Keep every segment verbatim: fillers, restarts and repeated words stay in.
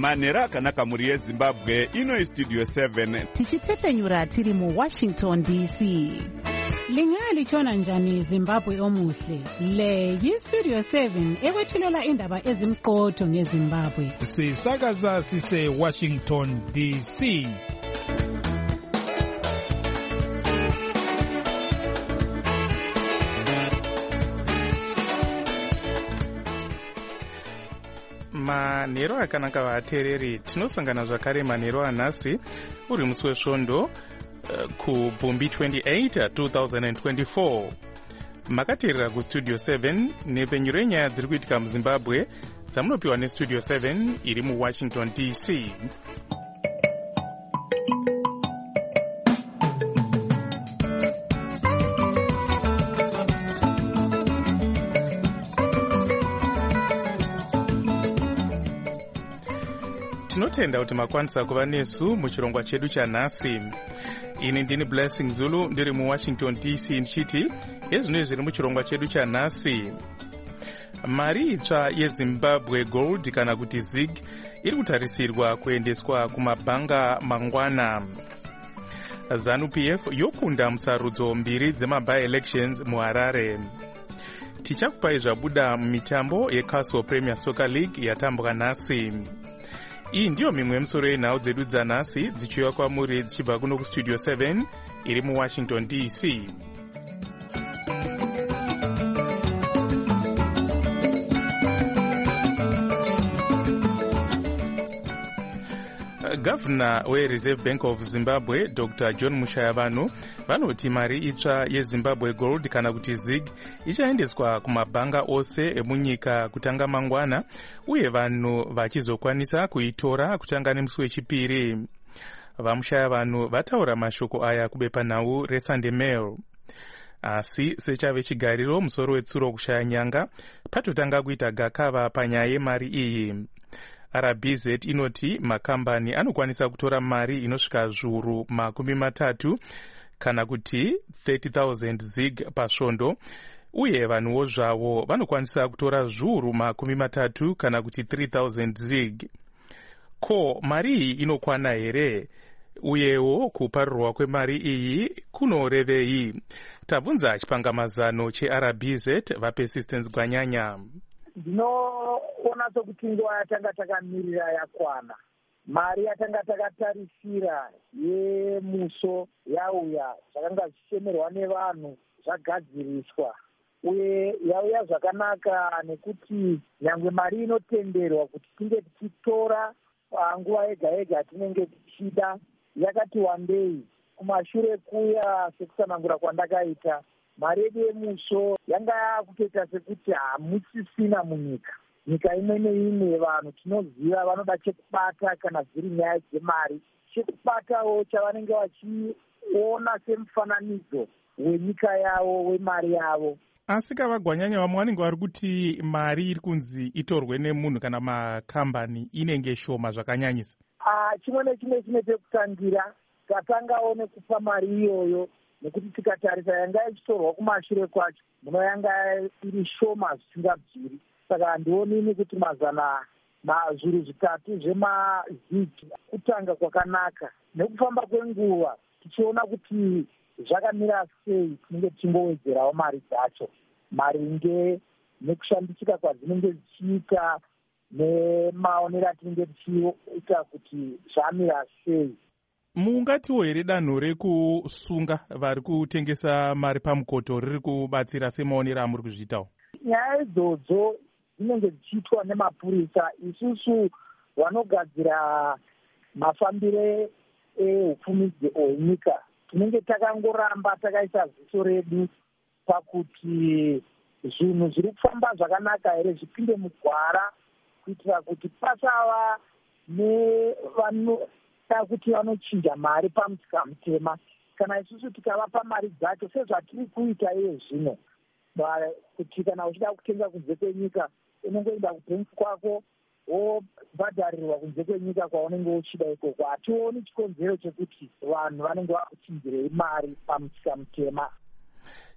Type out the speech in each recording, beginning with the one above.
manhero akanaka mhuri yezimbabwe. Ino istudio seven tichitefenyura tiri muwashington D C. Lingalitshona njani Zimbabwe omuhle? Le yistudio seven ekwethulela indaba ezimqotho ngeZimbabwe. Sisakaza sise Washington D C. manhero akanaka vateereri, tinosangana zvakare manhero anhasi uri musi wesvondo uh, kubvumbi twenty-eight twenty twenty-four. Makateerera kustudio seven nepfenyuro yenyaya dziri kuitika muzimbabwe dzamunopiwa nestudio seven iri muwashington D C. tinotenda kuti makwanisa kuva nesu muchirongwa chedu chanhasi. Ini ndini Blessing Zulu ndiri muwashington D C ndichiti ezvino zviri muchirongwa chedu chanhasi. Mari itsva yeZimbabwe Gold kana kuti zig iri kutarisirwa kuendeswa kumabhanga mangwana. ZANU-P F yokunda musarudzo mbiri dzema-by-elections muHarare. Tichakupai zvabuda mumitambo yeCastle Premier Soccer League yatambwa nhasi. Iyi ndiyo mimwe yemusoro yenhau dzedu dzanhasi dzichiuya kwamuri dzichibva kuno kustudio seven iri muwashington D C. Gavana weReserve Bank of Zimbabwe Doctor John Mushayavano vanoti mari itsva yeZimbabwe Gold kana kuti zig ichaendeswa kumabhanga ose emunyika kutanga mangwana uye vanhu vachizokwanisa kuitora kutanga nemusi wechipiri. VaMushayavano vataura mashoko aya kubepanhau reSunday Mail. Asi sechave chigariro musoro wetsuro kushaya nyanga patotanga kuita gakava panyaya yemari iyi. R B Z inoti makambani anokwanisa kutora mari inosvika zviuru makumi matatu kana kuti thirty thousand zig pasvondo uye vanhuwo zvavo vanokwanisa kutora zviuru makumi matatu kana kuti three thousand zig. Ko mari iyi inokwana here? Uyewo kuparurwa kwemari iyi kunorevei? Tabvunza chipangamazano cheR B Z vaPersistence Gwanyanya. Ndinoona sokuti nguva yatanga takamirira yakwana. Mari yatanga takatarisira yemuso yauya zvakanga zvichemerwa nevanhu zvagadziriswa uye yauya zvakanaka nekuti nyangwe mari inotenderwa kuti tinge tichitora nguva yega yega tinenge tichida yakati wandei. Kumashure kuya sekusanangura kwandakaita, mari yedu yemuso yanga yakutoita sekuti hamusisina munyika. Nyika imwe neimwe vanhu tinoziva vanoda chekubata kana dziri nyaya dzemari. Chekubatawo chavanenge vachiona semufananidzo wenyika yavo, wemari yavo. Asi kavagwanyanya vamwe vanenge vari kuti mari iri kunzi itorwe nemunhu kana makambani inenge shoma zvakanyanyisa. Ah, chimwe nechimwe chine pekutangira. Tatangawo nekupa mari iyoyo nekuti tikatarisa yanga ichitorwa kumashure kwacho muno yanga iri shoma zvisingabviri. Saka handionini kuti mazana mazviru zvitatu zvemazigi kutanga kwakanaka. Nekufamba kwenguva tichiona kuti zvakamira sei tinenge tichingowedzerawo mari dzacho maringe nekushambidzika kwadzinenge dzichiita nemaonero atinenge tichiita kuti zvamira sei. Mungatiwo here danho rekusunga vari kutengesa mari pamukoto riri kubatsira semaonero amuri kuzviitawo? Nyaya idzodzo dzinenge dzichiitwa nemapurisa. Isusu vanogadzira mafambire ehupfumi hwenyika tinenge takangoramba takaisa ziso redu pakuti zvinhu zviri kufamba zvakanaka here zvipinde mugwara kuitira kuti pasava nevanoda kuti vanochinja mari pamusika mutema. Kana isusu tikavapa mari dzacho sezvatiri kuita iye zvino, kuti kana uchida kutenga kunze kwenyika unongoenda kubhenki kwako wobhadharirwa kunze kwenyika kwaunenge uchida ikoko. Hationi chikonzero chekuti vanhu vanenge vakuchinjirei mari pamusika mutema.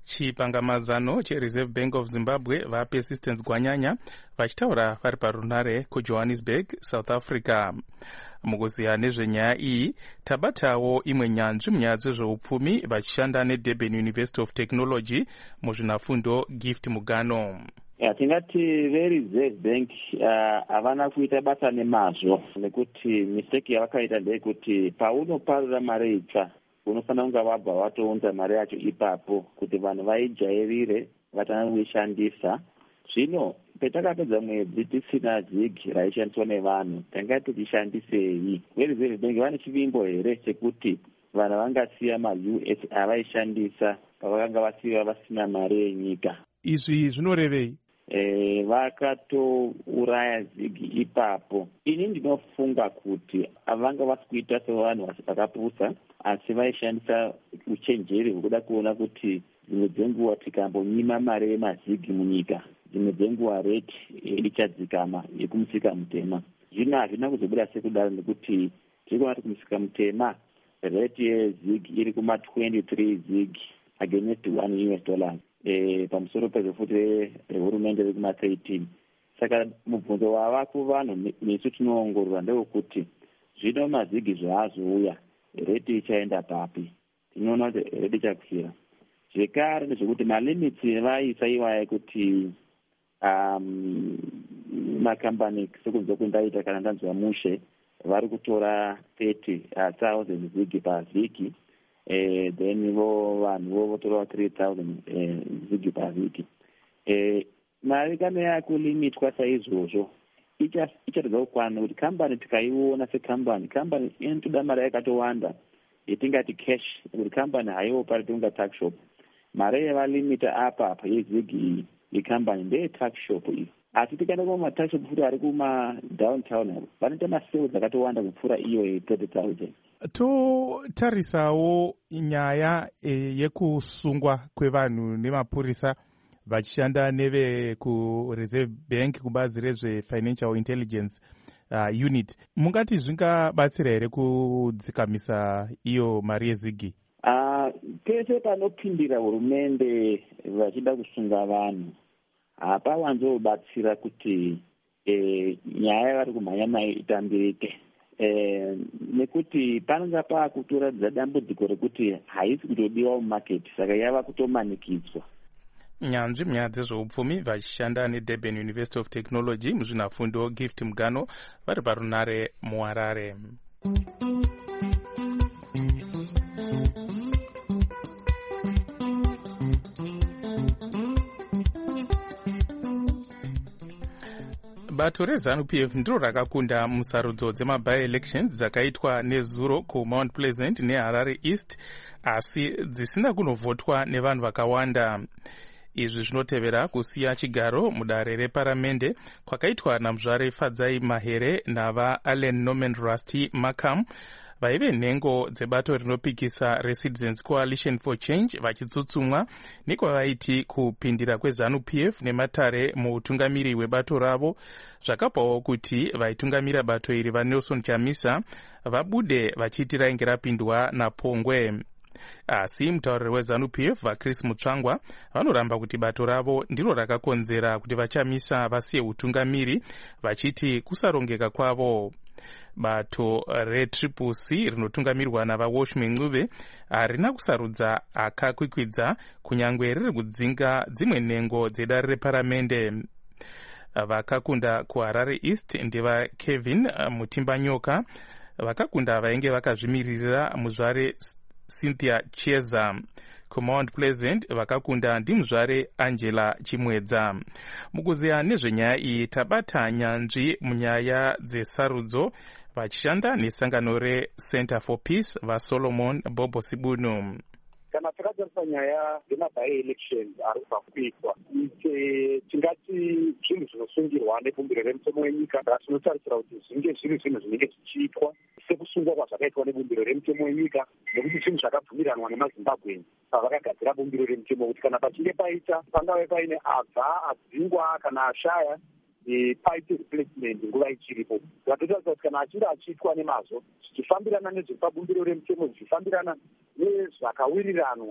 chipangamazano chereserve bank of zimbabwe vapersistence gwanyanya vachitaura vari parunare kujohannesburg, south africa. Mukuziya nezvenyaya iyi tabatawo imwe nyanzvi munyaya dzezveupfumi vachishanda neDurban University of Technology muzvinafundo Gift Mugano. Ya, tingati vereserve bank havana uh, kuita basa nemazvo, nekuti mistake yavakaita ndeyekuti paunoparura mari itsva unofanira kunge wabva watounza mari yacho ipapo kuti vanhu vaijairire vatanga kuishandisa. Zvino petakapedza mwedzi tisina zig raishandiswa nevanhu, tanga tichishandisei? Vereserve bank vane chivimbo here chekuti vanhu vangasiya ma-U S avaishandisa pavakanga vasiya vasina mari yenyika? Izvi zvinorevei? E, vakatouraya zigi ipapo. Ini ndinofunga kuti avanga vasi kuita sevanhu vakapusa, asi vaishandisa uchenjeri hwekuda kuona kuti dzimwe dzenguva tikambonyima mari yemazigi munyika, dzimwe dzenguva rate ichadzikama yekumusika mutema. Zvino hazvina kuzobuda sekudaro nekuti tiri kuona kuti kumusika mutema rate yezigi iri kuma twenty-three zig against one U S dollars. E, pamusoro pezvo futi rehurumende riri kuma thirteen. Saka mubvunzo wava kuvanhu nesu tinoongorora ndewekuti zvino mazigi zvaazouya rate ichaenda papi? Tinoona kuti rate ichakwira. Zvekare ndezvekuti malimits vaisa iwaya ekuti um, makambani sekunze kundaita kana ndanzwa mushe vari kutora thirty thousand zigi pavhiki. Eh, then vo vanhu vo votora three thousand eh, zigi pavhiki. Eh, mari kana yakulimitwa saizvozvo ichatodza kukwana kuti kambani tikaiona sekambani, kambani inotoda mari yakatowanda yetingati cash, kuti kambani haiwopa ritonga tax shop. Mari yevalimita apa apa yezigi iyi yekambani ndeye tax shop iyi. Asi tikaenda kumatax shop futi ari kuma downtown vanoita masales akatowanda kupfuura iyo ye-thirty thousand. Totarisawo nyaya e, yekusungwa kwevanhu nemapurisa vachishanda neve kureserve bank kubazi rezvefinancial intelligence uh, unit. Mungati zvingabatsira here kudzikamisa iyo mari yezigi? Uh, pese panopindira hurumende vachida kusunga vanhu hapawanzobatsira kuti e, nyaya yavari kumhanya nayo itambirike. Eh, nekuti panonga paakutoratidza dambudziko rekuti haisi kutodiwa mumaketi, saka yava kutomanikidzwa. Nyanzvi munyaya dzezveupfumi vachishanda neDurban University of Technology muzvinafundo Gift Mugano vari parunare muHarare. Bato reZANU P F ndiro rakakunda musarudzo dzemabi-elections dzakaitwa nezuro kuMount Pleasant neHarare East, asi dzisina kunovhotwa nevanhu vakawanda. Izvi zvinotevera kusiya chigaro mudare reparamende kwakaitwa namuzvare Fadzai Mahere navaAllen Norman Rusty Markham vaive nhengo dzebato rinopikisa reCitizens Coalition for Change vachitsutsumwa nekwavaiti kupindira kweZANU P F nematare muutungamiri hwebato ravo, zvakabvawo kuti vaitungamira bato iri vaNelson Chamisa vabude vachiti rainge rapindwa naPongwe. Asi mutauriri weZANU P F vaChris Mutsvangwa vanoramba kuti bato ravo ndiro rakakonzera kuti vaChamisa vasiye utungamiri, vachiti kusarongeka kwavo. Bato reTriple C rinotungamirwa navaWashman Ncube harina kusarudza akakwikwidza kunyangwe riri kudzinga dzimwe nhengo dzedare reparamende. Vakakunda kuHarare East ndevaKevin Mutimbanyoka, vakakunda vainge vakazvimiririra muzvare Cynthia Cheza. kuMount Pleasant vakakunda ndimuzvare Angela Chimwedza. Mukuziya nezvenyaya iyi tabata nyanzvi munyaya dzesarudzo vachishanda nesangano reCenter for Peace vaSolomon Bobo Sibunu. Kana takatarisa nyaya dzemabi-election ari kubva kuitwa, tingati zvinhu zvinosungirwa nebumbiro remitemo wenyika, tinotarisira kuti zvinge zviri zvinhu zvinenge zvichiitwa sekusungwa kwazvakaitwa nebumbiro remitemo wenyika, nekuti zvinhu zvakabvumiranwa nemaZimbabweni pavakagadzira bumbiro remitemo kuti kana pachinge paita pangave paine abva adzingwa kana ashaya paite replacement nguva ichiripo. Zvatotaridza kuti kana achinge achiitwa nemazvo zvichifambirana nezvepabumbiro remitemo, zvichifambirana nezvakawiriranwa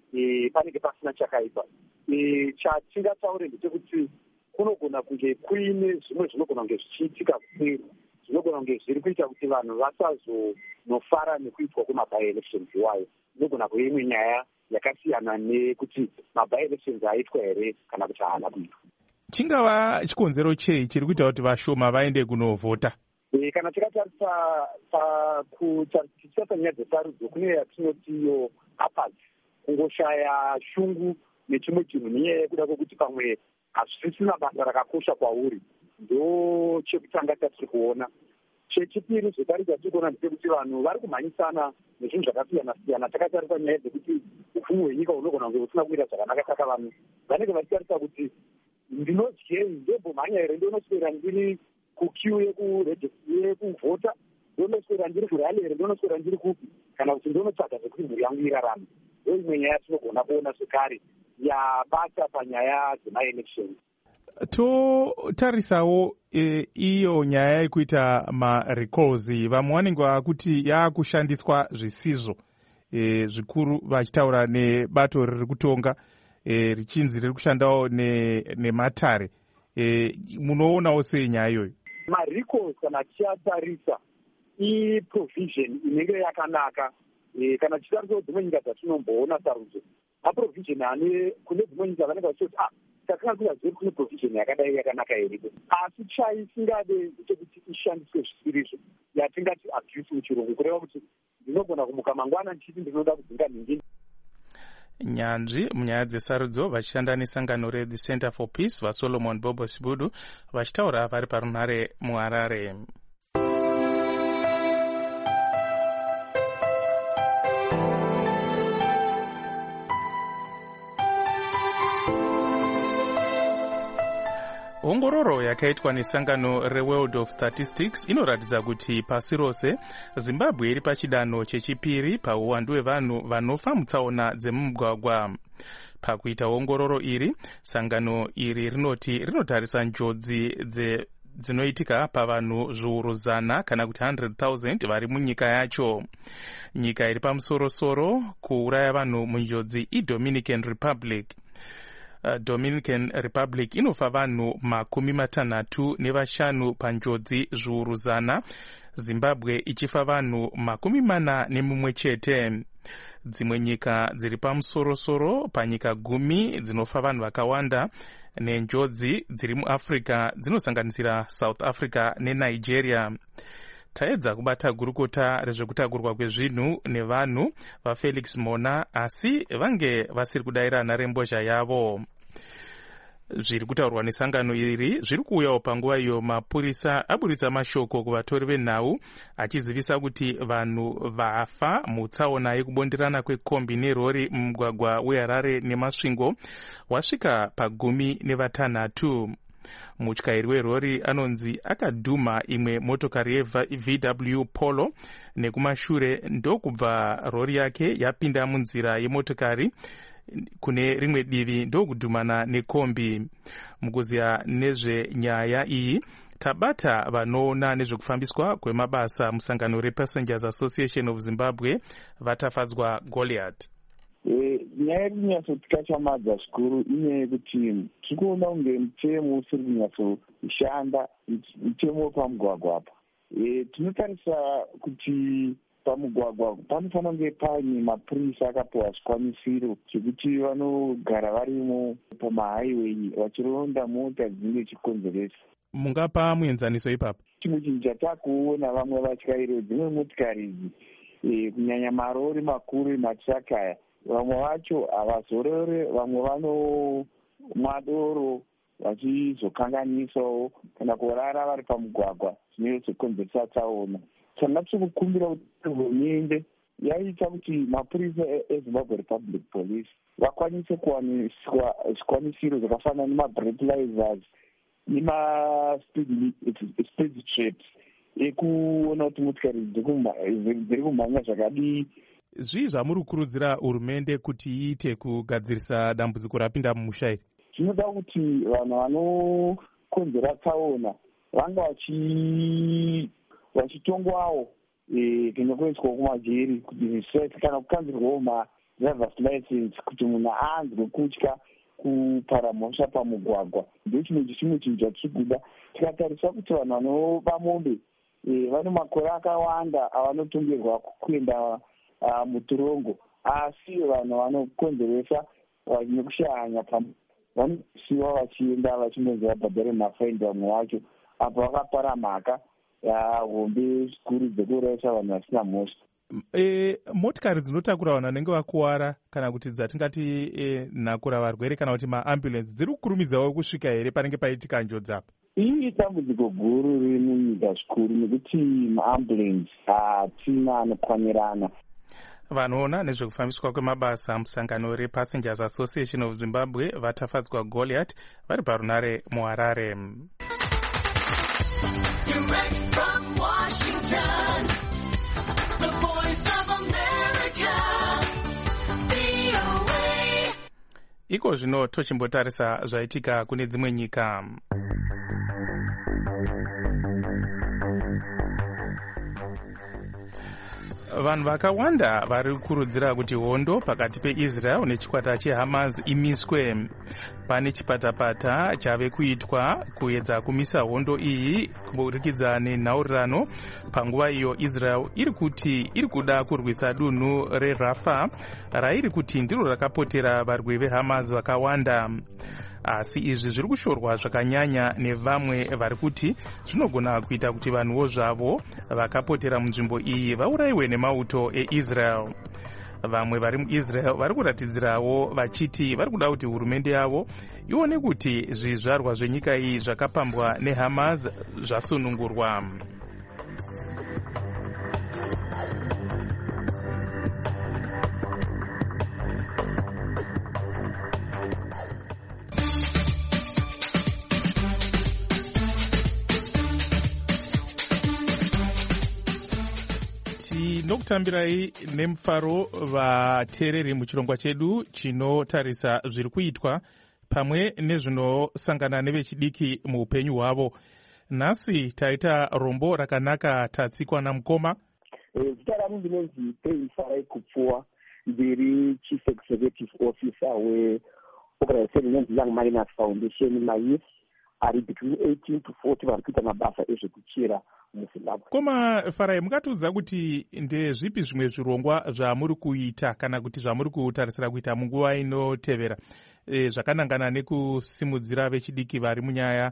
e, panenge pasina chakaipa. E, chatingataure ndechekuti kunogona kunge kuine zvimwe zvinogona kunge zvichiitika kuseri zvinogona kunge zviri kuita kuti vanhu vasazonofara nekuitwa kwemabi-elections iwayo. Inogona kuve imwe nyaya yakasiyana nekuti mabi-elections aitwa here kana kuti haana kuitwa. Chingava chikonzero chei chiri kuita kuti vashoma vaende kunovhota? E, kana tikatarisa tichitata nyaya dzesarudzo kune yatinotiyo apathy, kungoshaya shungu nechimwe chinhu nenyaya yekuda kwekuti pamwe hazvisisina basa rakakosha kwauri, ndo chekutanga chatiri kuona. Chechipiri zvekare chatiri kuona ndechekuti vanhu vari kumhanyisana nezvinhu zvakasiyana siyana. Takatarisa nyaya dzekuti upfumi hwenyika hunogona kunge husina kuita zvakanaka, saka vanhu vanenge vachitarisa kuti ndinodyei, ndombomhanya here, ndonoswera ndiri kukiu yekuvhota, ndonoswera ndiri kurali here, ndonoswera ndiri kupi, kana kuti ndonotsvaga zvekuti mhuri yangu irarame. Ndo imwe nyaya tinogona kuona zvekare yabata panyaya dzemaelections. Totarisawo e, iyo nyaya yekuita marecalls, vamwe vanenge vakuti yakushandiswa zvisizvo, e, zvikuru vachitaura nebato riri kutonga e, richinzi riri kushandawo nematare. E, munoonawo sei nyaya iyoyo? Marecalls kana tichiatarisa iprovision inenge yakanaka. E, kana tichitarisa dzimwe nyika dzatinomboona sarudzo, maprovision ane kune dzimwe nyika vanenge vachiti ah takanga kuziva kune provision yakadai yakanaka iripo, asi chaisingade ndechekuti ishandiswe zvisirizvo, yatingati abuse muchirungu, kureva kuti ndinogona kumuka mangwana ndichiti ndinoda kudzinga nhingini. Nyanzvi munyaya dzesarudzo vachishanda nesangano reThe Center for Peace vaSolomon Bobo Sibudu vachitaura vari parunhare muHarare. Ongororo yakaitwa nesangano reWorld of Statistics inoratidza kuti pasi rose Zimbabwe iri pachidanho chechipiri pauwandu hwevanhu vanofa mutsaona dzemumugwagwa. Pakuita ongororo iri, sangano iri rinoti rinotarisa njodzi dzinoitika pavanhu zviuru zana kana kuti one hundred thousand vari munyika yacho. Nyika iri pamusorosoro kuuraya vanhu munjodzi iDominican Republic. Uh, Dominican Republic inofa vanhu makumi matanhatu nevashanu panjodzi zviuru zana, Zimbabwe ichifa vanhu makumi mana nemumwe chete. Dzimwe nyika dziri pamusorosoro panyika gumi dzinofa vanhu vakawanda nenjodzi dziri muAfrica dzinosanganisira South Africa neNigeria. Taedza kubata gurukota rezvekutagurwa kwezvinhu nevanhu vaFelix Mona, asi vange vasiri kudayira nharembozha yavo. Zviri kutaurwa nesangano iri zviri kuuyawo panguva iyo mapurisa aburitsa mashoko kuvatori venhau achizivisa kuti vanhu vafa mutsaona yekubonderana kwekombi nerori mumugwagwa weHarare nemasvingo wasvika pagumi nevatanhatu. Mutyairi werori anonzi akadhuma imwe motokari yeV W Polo nekumashure ndokubva rori yake yapinda munzira yemotokari kune rimwe divi ndokudhumana nekombi. Mukuziya nezvenyaya iyi tabata vanoona nezvekufambiswa kwemabasa musangano rePassengers Association of Zimbabwe vatafadzwa Goliath. Nyaya iri kunyatsotikatyamadza zvikuru inyaya yekuti tiri kuona kunge mutemo usiri kunyatsoshanda, mutemo wepamugwagwa apa. Tinotarisa kuti pamugwagwa panofanira kunge paine mapurisa akapiwa zvikwanisiro zvekuti vanogara varimo pamahighway vachironda mota dzinenge chikonzeresa. Mungapa muenzaniso ipapo? Chimwe chinhu chatakuona vamwe vatyairi dzimwe motikari idzi kunyanya marori makuru matrakaya, vamwe vacho havazorore, vamwe vanomwa doro vachizokanganisawo kana kurara vari pamugwagwa zvinozokonzeresa tsaona. Saka tiri kukumbira kuti hurumende yaita kuti mapurisa eZimbabwe Republic Police vakwanise kuwaniswa zvikwanisiro zvakafanana nemabreathalyzers nema-speed traps ekuona kuti motikari dziri kumhanya zvakadii. Zvii zvamuri kukurudzira hurumende kuti iite kugadzirisa dambudziko rapinda mumusha iri? Zvinoda kuti vanhu vanokonzera tsaona vanga vachitongwawo kana kuiswa kumajeri kuti zvisaita kana kukanzirwawo driver's license kuti munhu aanzwe kutya kupara mhosva pamugwagwa. Ndechimwe chimwe chinhu chatiri kuda. Tikatarisa kuti vanhu vanova mombe vane makore akawanda avanotongerwa kuenda mutorongo, asi vanhu vanokonzeresa nekushanya vanosiyiwa vachienda vachinonzi vabhadhare mafaini vamwe vacho apo vakapara mhaka hombe zikuru dzekuurayisa vanhu vasina mhosva. E, motikari dzinotakura vanhu vanenge vakuwara kana kuti dzatingati e, nhakura varwere kana kuti maambulensi dziri kukurumidzawo kusvika here panenge paitika njodzi apo? Iyi dambudziko guru riri munyika zvikuru nekuti maambulensi hatina anokwanirana. Vanoona nezvekufambiswa kwemabasa musangano rePassengers Association of Zimbabwe vatafadzwa Goliath vari parunare muHarare. Iko zvino tochimbotarisa zvaitika kune dzimwe nyika. Vanhu vakawanda vari kukurudzira kuti hondo pakati peIsrael nechikwata cheHamas imiswe. Pane chipatapata chave kuitwa kuedza kumisa hondo iyi kuburikidza nenhaurirano panguva iyo Israel iri kuti iri kuda kurwisa dunhu reRafah rairi kuti ndiro rakapotera varwi veHamas vakawanda. Asi izvi zviri kushorwa zvakanyanya nevamwe vari kuti zvinogona kuita kuti vanhuwo zvavo vakapotera munzvimbo iyi vaurayiwe nemauto eIsrael. Vamwe vari muIsrael vari kuratidzirawo vachiti vari kuda kuti hurumende yavo ione kuti zvizvarwa zvenyika iyi zvakapambwa neHamas zvasunungurwa. Tinokutambirai nemufaro vateereri muchirongwa chedu chinotarisa zviri kuitwa pamwe nezvinosangana nevechidiki muupenyu hwavo. Nhasi taita rombo rakanaka tatsikwa namukoma. Zita rangu ndinonzi Peisarai Kupfuwa, ndiri Chief Executive Officer weorganization inonzi Young Miners Foundation, mayouth ari between eighteen to forty vari kuita mabasa ezvekuchera muZimbabwe. Koma Farai, mukatiudza kuti ndezvipi zvimwe zvirongwa zvamuri kuita kana kuti zvamuri kutarisira kuita munguva inotevera e, zvakanangana nekusimudzira vechidiki vari munyaya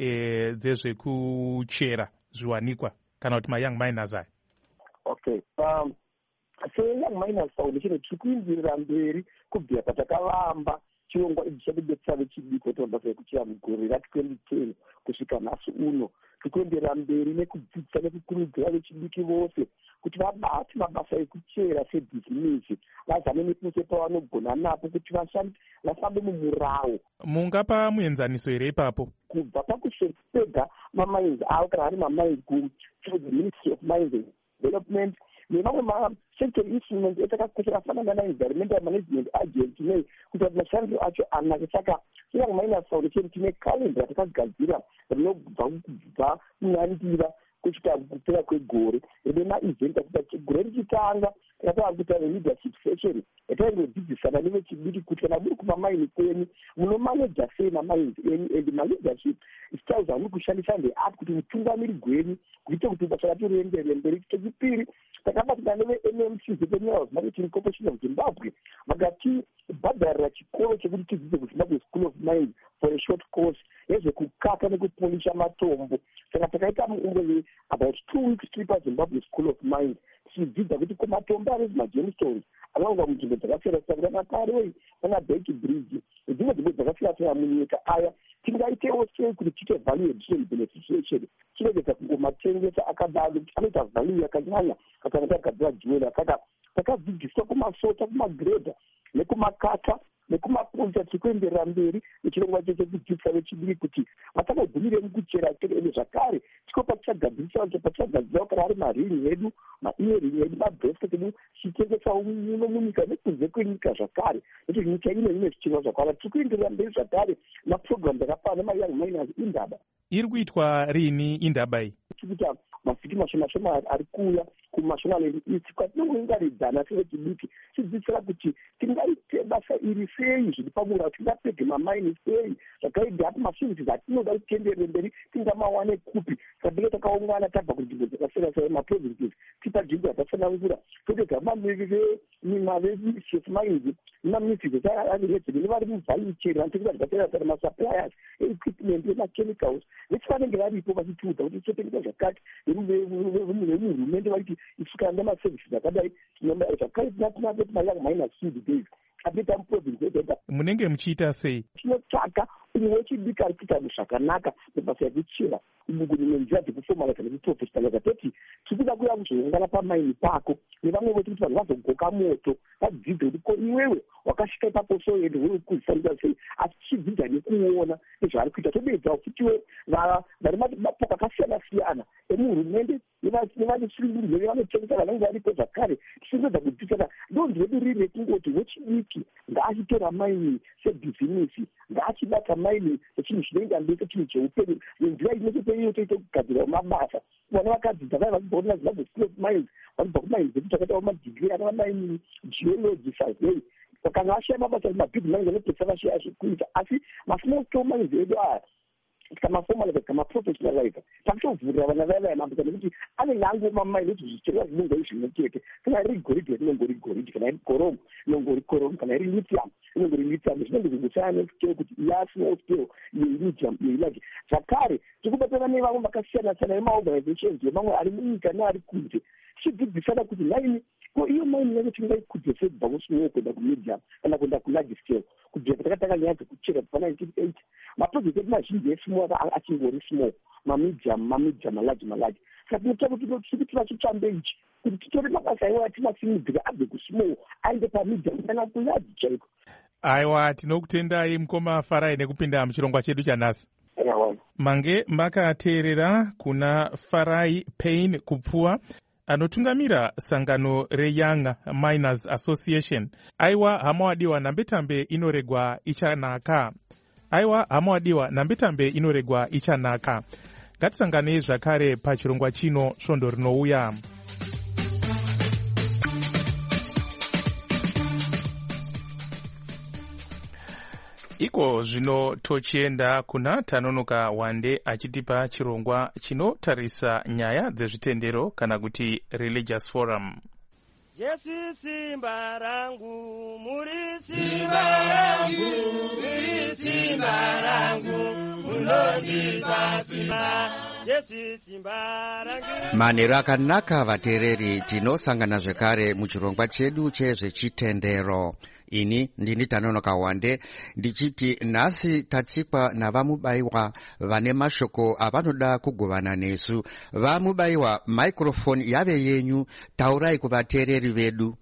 e, dzezvekuchera zviwanikwa kana kuti ma-young miners aya? Okay. Um, se-Young Miners Foundation tiri kuinzirira mberi kubvira patakavamba chirongwa ichi chekudetsera vechidiki kuti mabasa ekuchera mugore ratwenty ten kusvika nhasi uno. Tiri kuenderera mberi nekudzidzisa nekukurudzira vechidiki vose kuti vabate mabasa ekuchera sebhizinesi, vazame nepese pavanogona napo kuti vafambe mumurawo. Mungapa muenzaniso here ipapo? Kubva pakusvega mamains avo kana ari mamains kuMinistry of Mines and Development nemamwe masector instruments etakakoshera afanana naenvironmental management agency nei kuti mashandiro acho anake. Saka Young Miners Foundation tine calendar yatakagadzira rinobva kubva munandira kusvika kupera kwegore rine maevent akuti gore richitanga takatava kuita leadership session yataingodzidzisana nevechidiki kuti kana muri kumamaini kwenyu munomanaja sei mamaini enyu and maleadership styles amuri kushandisa ndeapi kuti mutungamiri gwenyu kuite kuti basa racho rienderere mberi. Chechipiri, takabatana neve-M M C Zimbabwe Marketing Corporation of Zimbabwe vakatibhadharira chikoro chekuti tidzidze kuZimbabwe School of Mines for a short course yezvekukaka nekupolisha matombo. Saka takaita muungwe about two weeks tiri paZimbabwe School of Mines tichidzidza kuti matombo ari magemstones anonga munzvimbo dzakasiyana-siyana kana Karoi kana Bek Bridge nedzimwe dzimwe dzakasiyana-siyana munyika aya tingaitewo sei kuti tiite value addition beneficiation chiregedza kungomatengesa akadaro kuti anoita value yakanyanya kana tagadzira jewelry. Saka takadzidziswa kumasota, kumagredha nekumakata nekumaponza tiri kuenderera mberi nechirongwa cheche kudzidzisa vechidiki kuti vatakagumire mukuchera chete ende zvakare tikopa tichagadzirisa cho patichagadzirawo kana ari marini edu maearing edu mabhesket edu tichitengesawo muno munyika nekunze kwenyika zvakare nekuti nyika ine ine zvichirwa zvakawanda. Tiri kuenderera mberi zvakare maprogram dzakafana nemayoung miners indaba. Iri kuitwa rini indaba iyi? Tiri kuita mavhiki mashoma shoma ari kuuya kumashonaland east kwatinongoungaridzana sevechidiki tidzidzira kuti tingaite basa iri sei zviri pamura tingapedhe mamaini sei zvakaidi apo maservices atinoda kutenderere mberi tingamawane kupi saka tinge takaungana tabva kunzvimbo dzakasiyana siyana maprovinces tipa nzvimbo yakafanangura totega mimwe vechef mines nemaministries earedzeni nevari muvalue chain vanotengesa zvakasiyana siyana masuppliers equipment emachemicals vese vanenge varipo vachitiudza kuti totengesa zvakati vemuhurumende vaiti isukana nemaservices akadai zvakaiti natinatoti mayoung miners field days apita muprovince edenta munenge muchiita sei tinotsvaka umwe wechidiki ari kuita zvakanaka mabasa ekuchera ubuguni nenzira dzekufomaliza nekuprofessionaliza toti tiri kuda kuya kuzoungana pamaini pako nevamwe vetu kuti vanhu vazogoka moto vadzidze kuti ko iwewe wakasvika ipapo soende uri kuzifambira sei asi tichidzidza nekuona nezvaari kuita tobedzawo futiwe vari mapoka akasiyana siyana emuhurumende nevanesurumurumende nevanotengesa vanenge varipo zvakare tichingedza kudzidzana ndonzi vedu riri rekungoti wechidiki ngaachitora maini sebhizinisi ngaachibata maini sechinhu chinoenda mberi sechinhu cheupenyu nenzira inechepeiyo toite kugadzirawo mabasa vana vakadzidza vai vachibva kuna zimbabwe school of mines vachibva kumaini dzedu takatawo madigiri ana maini geology survey kana vashaya mabasa mabig mines anopesa vashaya zvekuita asi masmall scale mines edu aya tikamaformaliza tikamaprofessionaliza takutovhurira vana vayavaya mabasa nekuti anenge angomamaini kuti zvichirwa zvinongori zvimwe chete kana iri goridhe rinongori goridhe kana iri koromu inongori koromu kana iri lithium inongori lithium zvinenge zvingosiyana nescale kuti iya small scale iyo medium iyo large zvakare tikubatana nevamwe vakasiyana siyana vemaorganizations vemamwe ari munyika neari kunze tichidzidzisana kuti maini ko iyo maini yacho tingaikudze sei kubva kusmall kuenda kumedium kana kuenda kularge scale kudheka takatanga nyaya dzekuchera kubva nineteen eighty maproject edu mazhinji esmall achingori small mamedium mamedium malarge malarge saka tinoita kuti tiri vachitsvambe ichi kuti titore mabasa iwo atinasimudzira abve kusmall aende pamedium kana kularge chaiko. Aiwa, tinokutendai mukoma Farai nekupinda muchirongwa chedu chanhasi. Mange makateerera kuna Farai Payne Kupfuwa anotungamira sangano reYoung Miners Association. Aiwa hama wadiwa nambetambe inoregwa ichanaka. Aiwa hama wadiwa nambetambe inoregwa ichanaka. Ngatisangane zvakare pachirongwa chino svondo rinouya. Iko zvino tochienda kuna Tanonoka Wande achitipa chirongwa chinotarisa nyaya dzezvitendero kana kuti religious forum. Jesu simba rangu, muri simba rangu, muri simba rangu, munondipa simba. Jesu simba rangu. Manero akanaka vateereri, tinosangana zvekare muchirongwa chedu chezvechitendero. Ini ndini Tanonoka Wande ndichiti nhasi tatsikwa navamubayiwa vane mashoko avanoda kugovana nesu. Vamubayiwa, microphone yave yenyu, taurai kuvateereri vedu.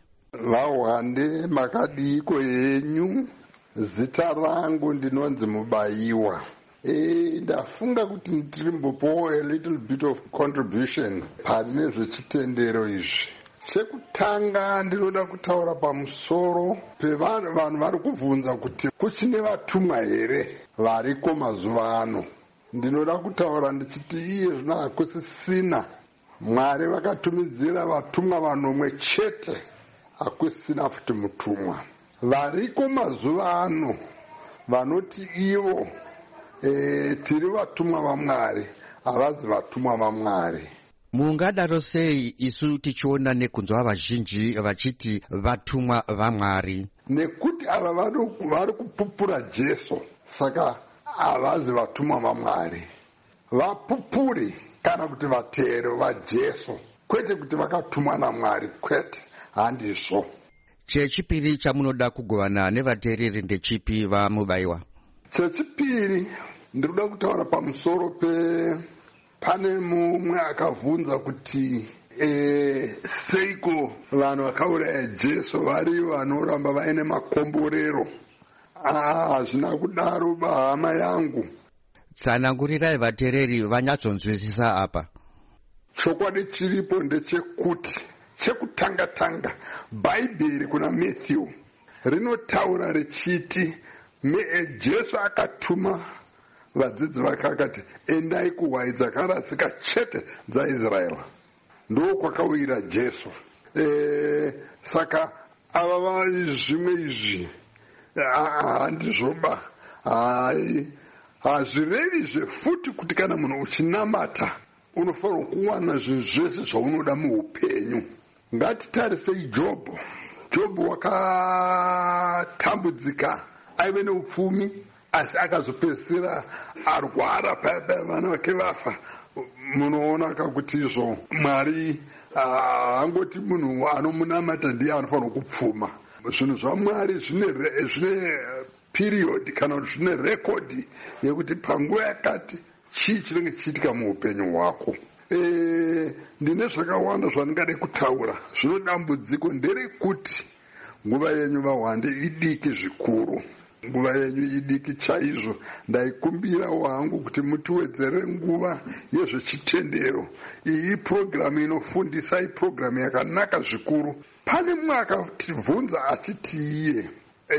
Vawande makadiko yenyu, zita rangu ndinonzi Mubayiwa. E, ndafunga kuti ndirimbopo a little bit of contribution pane zvechitendero izvi. Chekutanga ndinoda kutaura pamusoro pevanhu vanhu vari kubvunza kuti kuchine vatumwa here variko mazuva ano. Ndinoda kutaura ndichiti iye zvino hakusisina. Mwari vakatumidzira vatumwa vanomwe chete, hakusisina futi mutumwa. Variko mazuva ano vanoti ivo e, tiri vatumwa vaMwari, havazi vatumwa vaMwari. Mungadaro sei isu tichiona nekunzwa vazhinji vachiti vatumwa vaMwari? Nekuti ava vari kupupura Jesu, saka havazi vatumwa vaMwari. Vapupuri kana kuti vatero vaJesu, kwete kuti vakatumwa naMwari, kwete, handizvo. Chechipiri chamunoda kugovana nevateereri ndechipi vamubayiwa? Chechipiri ndinoda kutaura pamusoro pe pane mumwe akavhunza kuti e, seiko vanhu vakauraya Jesu vari vanoramba vaine makomborero. Hazvina ah, kudaro bahama yangu. Tsanangurirai vateereri vanyatsonzwisisa apa. Chokwadi chiripo ndechekuti chekutanga-tanga Bhaibheri kuna Matthew rinotaura richiti Jesu akatuma vadzidzi vake akati endai kuhwai dzakarasika chete dzaIsraeri. ndo kwakawira Jesu. E, saka ava va zvimwe izvi handizvoba hazvirevi zvefuti kuti kana munhu uchinamata unofanira kuwana zvinhu zvese zvaunoda muupenyu. Ngatitarisei Jobho. Jobho wakatambudzika, aive neupfumi, asi akazopedzisira arwara paya paya vana vake vafa. Munoona kakuti izvo Mwari hangoti munhu anomunamata ndiye anofanira kupfuma. Zvinhu zvaMwari zvine period kana kuti zvine rekodhi yekuti panguva yakati chii chinenge chiitika muupenyu hwako. E, ndine zvakawanda zvandingade kutaura. Zvino dambudziko nderekuti nguva yenyu vaHwande idiki zvikuru, nguva yenyu idiki chaizvo. Ndaikumbira wangu kuti mutiwedzere nguva yezvechitendero. Iyi programu inofundisa, iyi programu yakanaka zvikuru. Pane mumwe akatibvunza achiti iye e,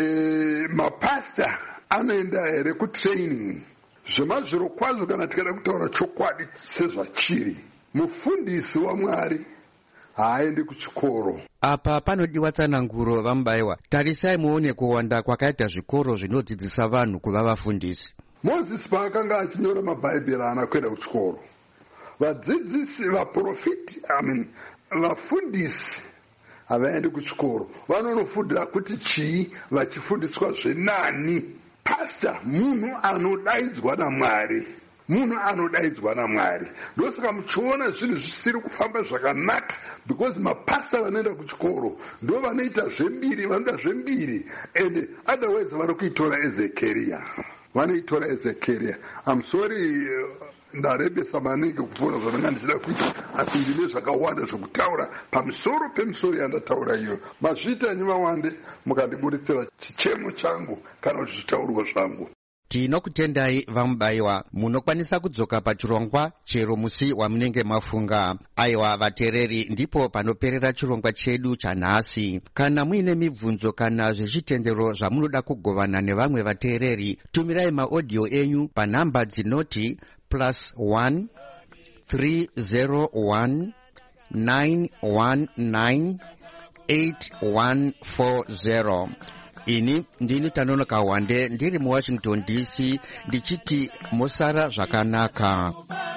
mapasta anoenda here kutraining? Zvemazviro kwazvo kana tikada kutaura chokwadi sezvachiri, mufundisi waMwari haaendi kuchikoro. Apa panodiwa tsananguro vamubayiwa. Tarisai muone kuwanda kwakaita zvikoro zvinodzidzisa vanhu kuva vafundisi. Mozisi paakanga achinyora mabhaibheri haana kuenda kuchikoro. Vadzidzisi, vaprofiti, I mean, vafundisi havaendi kuchikoro. Vanonofundira kuti chii vachifundiswa zvenani. Pastor munhu anodaidzwa naMwari, munhu anodaidzwa naMwari. Ndosaka muchiona zvinhu zvisiri kufamba zvakanaka, because mapasta vanoenda kuchikoro ndo vanoita zvembiri, vanoda zvembiri, and otherwise vari kuitora Ezekiel, vanoitora Ezekiel. I'm sorry, ndarebesa maningi kupfuura zvandanga ndichida kuita, asi ndine zvakawanda zvokutaura pamusoro pemusoro yandataura iyo. Mazviita nyu vaWande mukandiburitsira chichemo changu kana kuti zvitaurwa zvangu. Tinokutendai vamubayiwa. Munokwanisa kudzoka pachirongwa chero musi wamunenge mafunga. Aiwa vateereri, ndipo panoperera chirongwa chedu chanhasi. Kana muine mibvunzo kana zvezvitendero zvamunoda kugovana nevamwe vateereri, tumirai maaudio enyu panhamba dzinoti plus one three zero one nine one nine eight one four zero. Ini ndini Tanonoka Wande, ndiri mu Washington D C, ndichiti musara zvakanaka.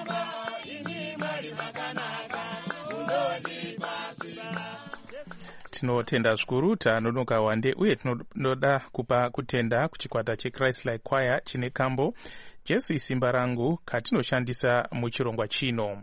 Tinotenda zvikuru Tanonoka Wande, uye tinoda kupa kutenda kuchikwata cheChrist Like Choir chine kambo Jesu isimba rangu katinoshandisa muchirongwa chino.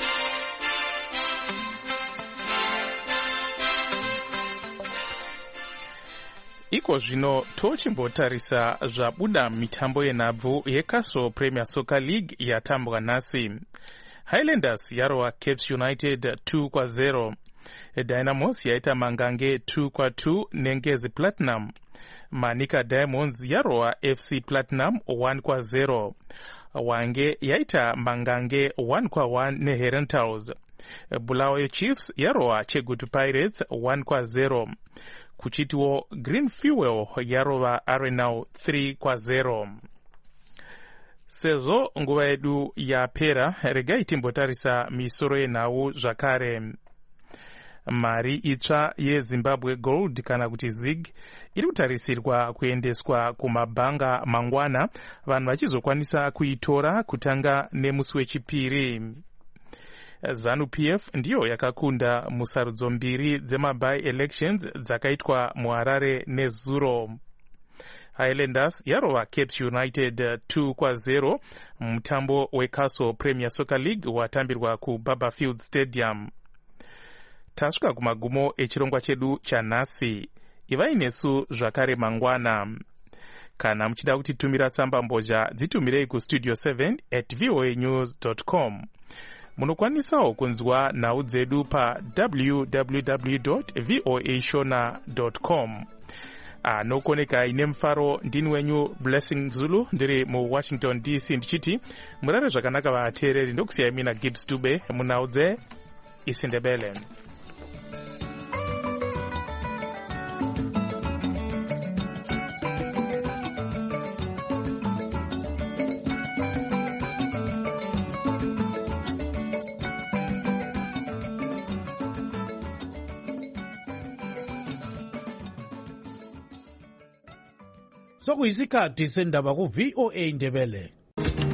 Iko zvino tochimbotarisa zvabuda mitambo yenhabvu yeCastle Premier Soccer League yatambwa nhasi. Highlanders yarova Cape United two kwa zero. Dynamos yaita Mangange two kwa two neNgezi Platinum. Manika Diamonds yarova F C Platinum one kwa zero. Wange yaita Mangange one kwa one neHerentals. Bulawayo Chiefs yarova Chegutu Pirates one kwa zero. Kuchitiwo Green Fuel yarova Arenal three kwa zero. Sezo nguva yedu yapera, regai timbotarisa misoro yenhau zvakare. Mari itsva yeZimbabwe Gold kana kuti Zig iri kutarisirwa kuendeswa kumabhanga mangwana, vanhu vachizokwanisa kuitora kutanga nemusi wechipiri. ZANU-P F ndiyo yakakunda musarudzo mbiri dzemaby elections dzakaitwa muHarare neZuro. Highlanders yarova Cape United two kwa zero mutambo weCastle Premier Soccer League watambirwa kuBarberfield Stadium. Tasvika kumagumo echirongwa chedu chanhasi. Ivai nesu zvakare mangwana. Kana muchida kutitumira tsamba mbozha, dzitumirei kustudio seven at voa news dot com. Munokwanisawo kunzwa nhau dzedu pa w w w dot voa shona dot com. Anokoneka ine mfaro ndini wenyu Blessing Zulu, ndiri mu Washington D C ndichiti murare zvakanaka vateereri, ndokusiyai mina Gibbs Dube munhau dzeIsindebele. sokuyisikhathi sendaba ku-V O A Ndebele.